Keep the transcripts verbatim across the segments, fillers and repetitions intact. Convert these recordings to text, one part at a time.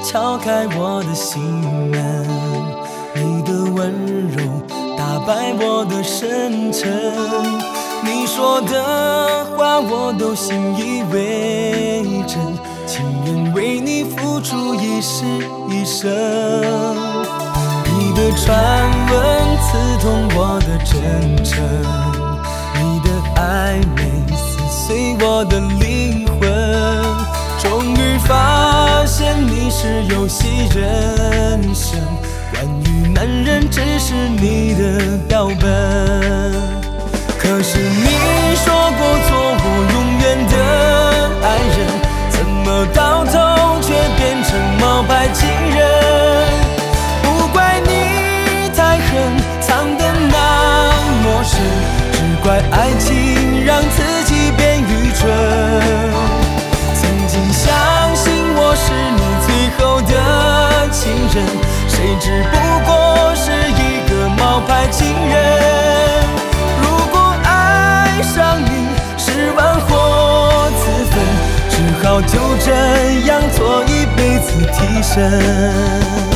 敲开我的心门，你的温柔打败我的深沉，你说的话我都信以为真，情愿为你付出一世一生。你的传闻刺痛我的真诚，你的暧昧撕碎我的灵魂，终于发现你是游戏人生，关于男人只是你的标本。可是你说过做我永远的爱人，怎么到头却变成冒牌情人？不怪你太狠，藏得那么深，只怪爱情让自己变愚蠢。曾经相信我是你最后的情人，谁知不过是一个冒牌情人。如果爱上你是玩火自焚，只好就这样做一辈子替身。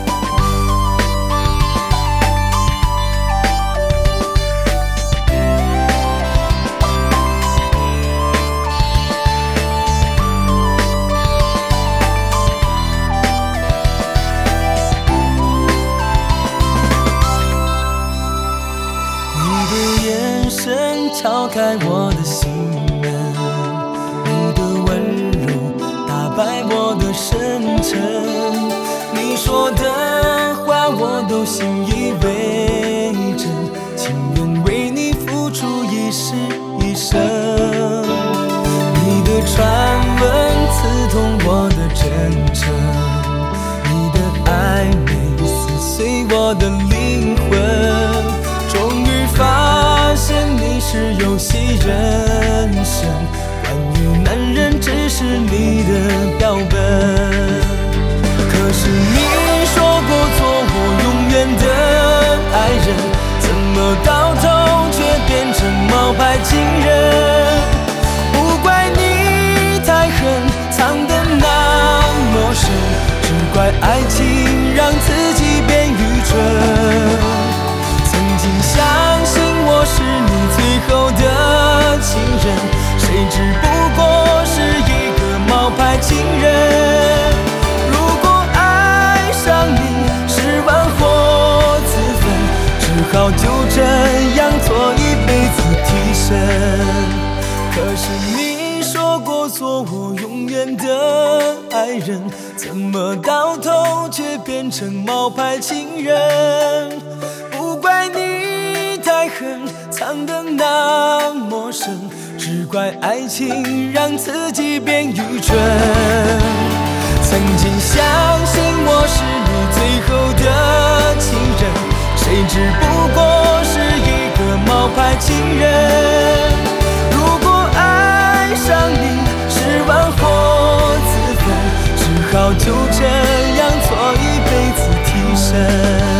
敲开我的心门，你的温柔打败我的深沉，你说的话我都信以为真，情愿为你付出一世一生。你的传闻刺痛我的真诚，你的暧昧撕碎我的灵魂，终于发现你是游戏人生，关于男人只是你的标本。可是你说过做我永远的爱人，怎么到头却变成冒牌情人？不怪你太狠，藏得那么深，只怪爱情让自己变愚蠢。相信我是你最后的情人，谁知不过是一个冒牌情人。如果爱上你是玩火自焚，只好就这样做一辈子替身。可是你说过做我永远的爱人，怎么到头却变成冒牌情人？不怪你太狠，藏得那么深，只怪爱情让自己变愚蠢。曾经相信我是你最后的情人，谁知不过是一个冒牌情人。如果爱上你是玩火自焚，只好就这样做一辈子替身。